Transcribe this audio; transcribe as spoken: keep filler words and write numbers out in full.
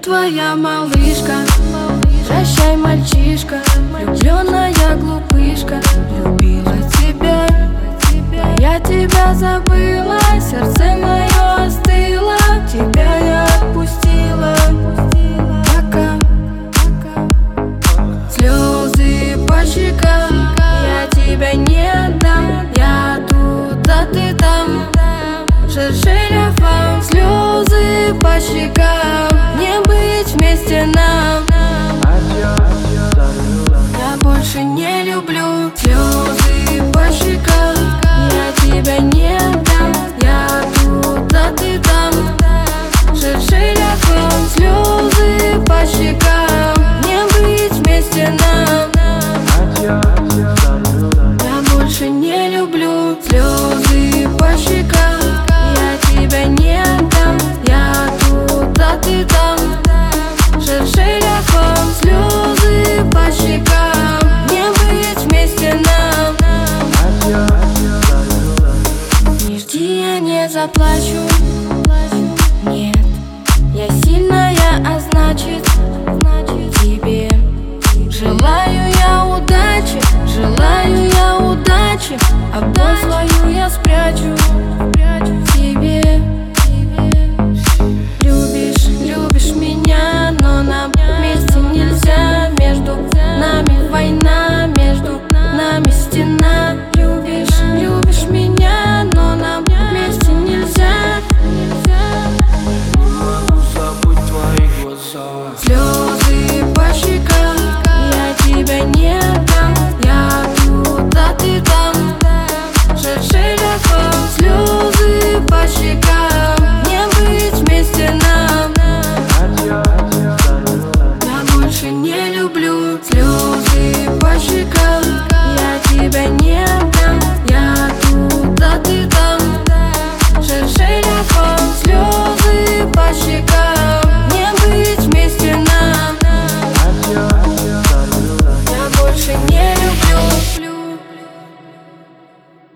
твоя малышка. Прощай, мальчишка, влюбленная глупышка. Любила тебя, я тебя забыла, сердце мое остыло, тебя я отпустила. Пока слезы по щекам, я тебя не отдам. Я тут, а ты там. Шершеляфам, слезы по щекам, не быть вместе нам. Я больше не люблю. Слезы по щекам, я тебя не отдам. Я тут, а ты там. Шершеляфам, слезы по щекам, не быть вместе нам. Я больше не люблю. Слезы по щекам, я тебя не отдам. Я тут, а ты там. Шершеляфам, слезы по щекам, не быть вместе нам. Не жди, я не заплачу. Нет, я сильная, а значит, тебе желаю я удачи, желаю я удачи, а боль свою я спрячу тебе. Любишь, любишь меня, но нам вместе нельзя. Между нами война, между нами стена. Любишь, любишь меня, но нам вместе нельзя. Не могу забыть твои глаза. Слезы по щекам, я тебя не отдам. Я тут, а ты там. Шершеляфам, слезы по щекам, не быть вместе нам. Я больше не люблю. Слезы по щекам, я тебя не